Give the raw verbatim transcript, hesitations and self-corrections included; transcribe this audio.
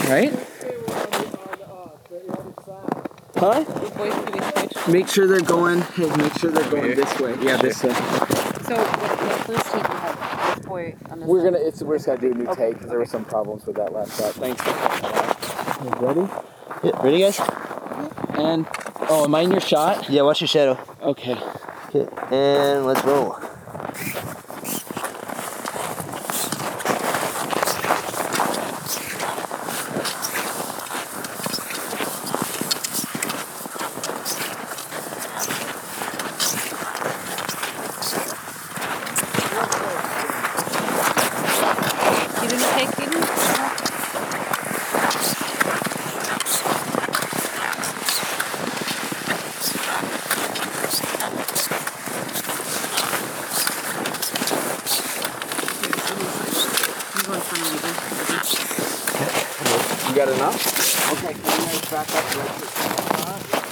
right? Huh? Make sure they're going. Hey, make sure they're going this way. Yeah, this way. So the first take we had this boy on this. We're gonna. It's we're just gonna do a new take because there were some problems with that last shot. Thanks for coming along. Ready? Yeah, ready, guys? And oh, am I in your shot? Yeah, watch your shadow. Okay. Okay, and let's roll. You didn't take Eden? You got enough? Okay, can you guys back up right to the spot?